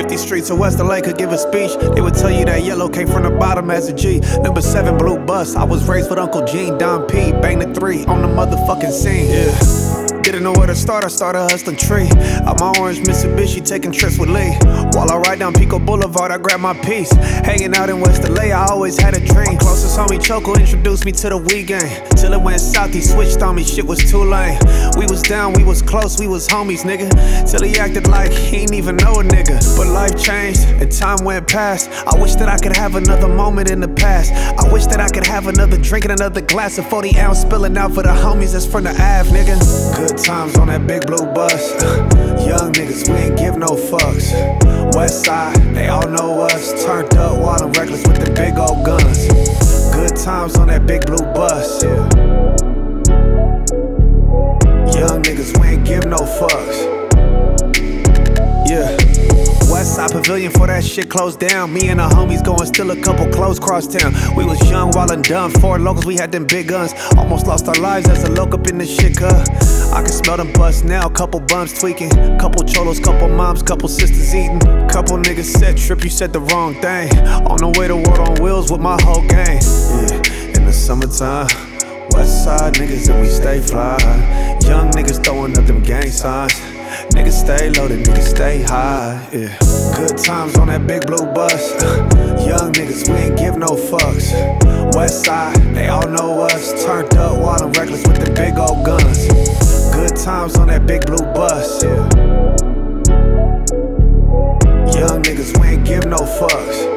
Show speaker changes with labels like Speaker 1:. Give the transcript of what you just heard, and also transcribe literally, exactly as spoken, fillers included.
Speaker 1: fifty streets of West L A could give a speech. They would tell you that yellow came from the bottom as a G. Number seven blue bus. I was raised with Uncle Gene, Don P. Bang the three on the motherfucking scene. Yeah. Didn't know where to start, I started hustling tree. Out my orange Mitsubishi, taking trips with Lee. While I ride down Pico Boulevard, I grab my piece. Hanging out in West L A, I always had a dream. My closest homie Choco introduced me to the Wii game. Till it went south, he switched on me, shit was too lame. We was down, we was close, we was homies, nigga. Till he acted like he ain't even know a nigga. But life changed, and time went past. I wish that I could have another moment in the past. I wish that I could have another drink and another glass of forty ounce spilling out for the homies that's from the Ave, nigga. Good times on that big blue bus. Young niggas, we ain't give no fucks. West side, they all know us. Turned up, wild and reckless with the big old guns. Good times on that big blue bus, yeah. Young niggas, we ain't give no fucks. Yeah. Westside Pavilion for that shit closed down. Me and the homies going still a couple close cross town. We was young, wild and dumb. Four locals, we had them big guns. Almost lost our lives as a loc up in this shit, cuz I can smell them bust now. Couple bums tweaking, couple cholos, couple moms, couple sisters eating. Couple niggas said, Trip, you said the wrong thing. On the way to World on Wheels with my whole gang. Yeah, in the summertime, Westside niggas and we stay fly. Young niggas throwing up them gang signs. Niggas stay loaded, niggas stay high, yeah. Good times on that big blue bus. Young niggas, we ain't give no fucks. West side, they all know us. Turned up, wild and reckless with the big old guns. Good times on that big blue bus, yeah. Young niggas, we ain't give no fucks.